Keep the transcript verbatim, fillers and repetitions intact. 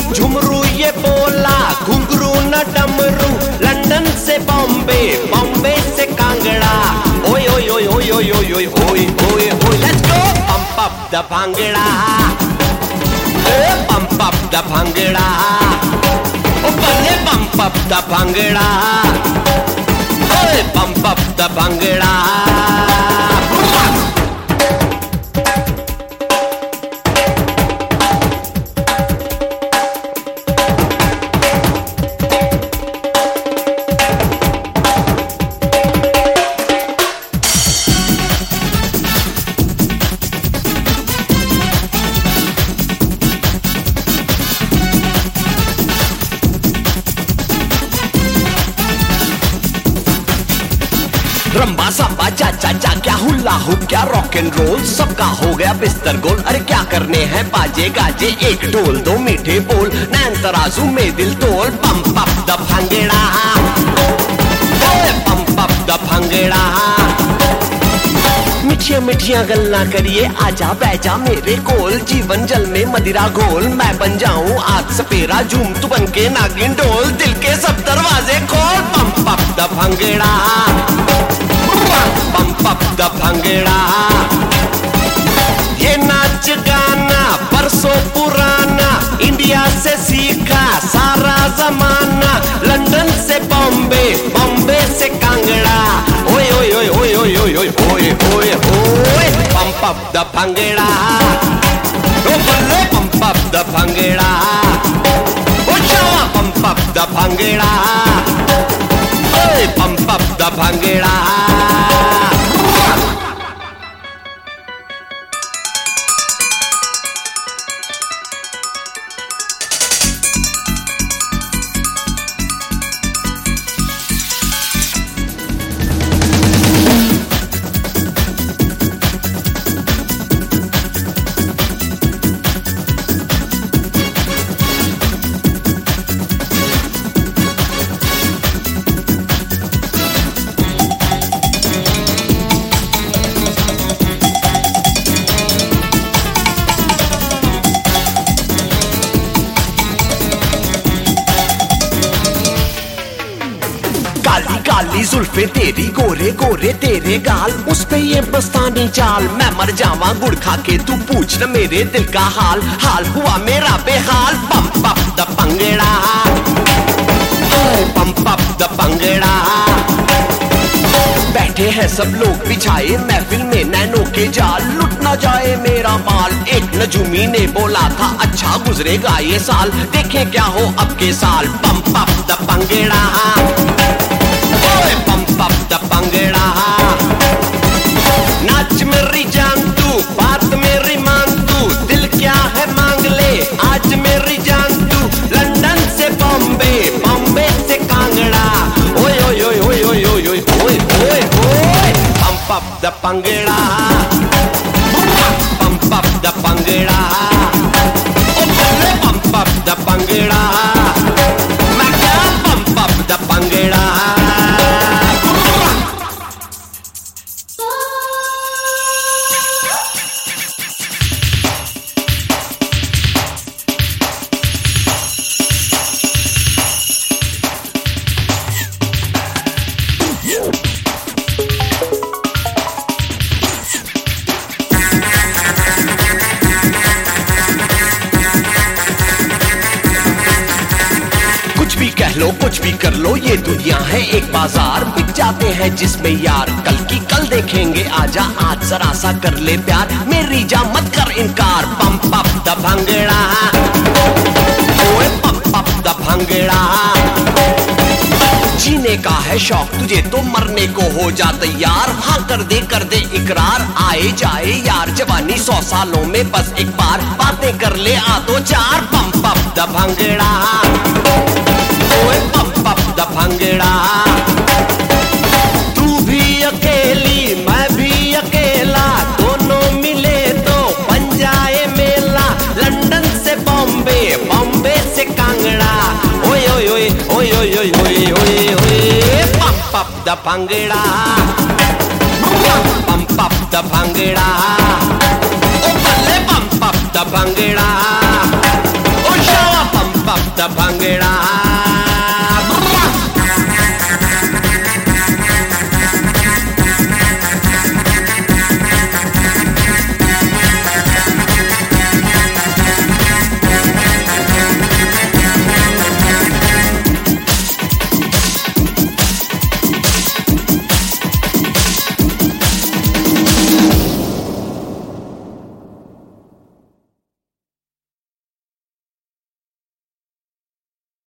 झुमरू ये बोला, घुंघरू न डमरू, लंदन से बॉम्बे, बॉम्बे से कांगड़ा, ओए ओए ओए ओए ओए ओए ओए ओए ओए ओए let's go pump up the bhangra, pump up the bhangra, ओ बल्ले पंप अप द भांगड़ा, ओए pump up the bhangra. Rumba samba cha cha चा, क्या हुल्ला हो क्या रॉक एंड रोल, सबका हो गया बिस्तर गोल। अरे क्या करने हैं बाजे गाजे, एक ढोल दो मीठे बोल, नैन तराजू में दिल तोल, pump up the bhangra, pump up the bhangra. मिठिया मिठिया गल्ला करिए, आजा बैजा मेरे कोल, जीवन जल में मदिरा घोल, मैं बन जाऊं आज सपेरा, झूम तू बन के नागिन डोल, दिल के सब दरवाजे खोल, pump up the bhangra, pump up the bhangra. ये नाच गाना बरसों पुराना, इंडिया से सीखा सारा जमाना, लंदन से बॉम्बे, बॉम्बे से कांगड़ा, ओए ओए ओए ओए ओए ओए ओए ओए ओए ओए पंप अप द भांगड़ा, ओ बल्ले पंप अप द भांगड़ा, ओ शावा पंप अप द भांगड़ा, ओए पंप अप द भांगड़ा। काली काली जुल्फे तेरी, गोरे गोरे तेरे गाल, उस पे ये बस्तानी चाल, मैं मर जावा गुड़ खा के, तू पूछ न मेरे दिल का हाल, हाल हुआ मेरा बेहाल, pump up the bhangra, pump up the bhangra. बैठे हैं सब लोग बिछाए महफिल में नैनों के जाल, लुट ना जाए मेरा माल, एक नजूमी ने बोला था अच्छा गुजरेगा ये साल, देखें क्या हो अब के साल, pump up the bhangra, pump up the bhangra. नाच मेरी जान तू, बात मेरी मान तू, दिल क्या है मांग ले आज मेरी जान तू, लंदन से बॉम्बे, बॉम्बे से कांगड़ा, ओए ओए ओए ओए ओए ओए ओए ओए ओए ओए pump up the bhangra, pump up the bhangra, ओ बल्ले पंप अप द भांगड़ा, मैं क्या पंप अप द भांगड़ा। कुछ भी कह लो कुछ भी कर लो, ये दुनिया है एक बाजार, बिक जाते हैं जिसमें यार, कल की कल देखेंगे आजा, आज जरा सा कर ले प्यार, मेरी जा मत कर इनकार, पंप अप द भांगड़ा, ओए पंप अप द भांगड़ा। जीने का है शौक तुझे तो मरने को हो जा तैयार, हाँ कर दे कर दे इकरार, आए जाए यार जवानी सौ सालों में बस एक बार, बातें कर ले आ दो चार, पंप अप द भांगड़ा, ओए पंप अप द भांगड़ा। तू भी अकेली मैं भी अकेला, दोनों मिले तो बन जाए मेला, लंदन से बॉम्बे, बॉम्बे से कांगड़ा, ओए ओए ओए ओए ओए ओए ओए ओए ओए pump up the bhangra, pump up the bhangra, ओ बल्ले पंप अप द भांगड़ा, ओ शावा पंप द भंगड़ा।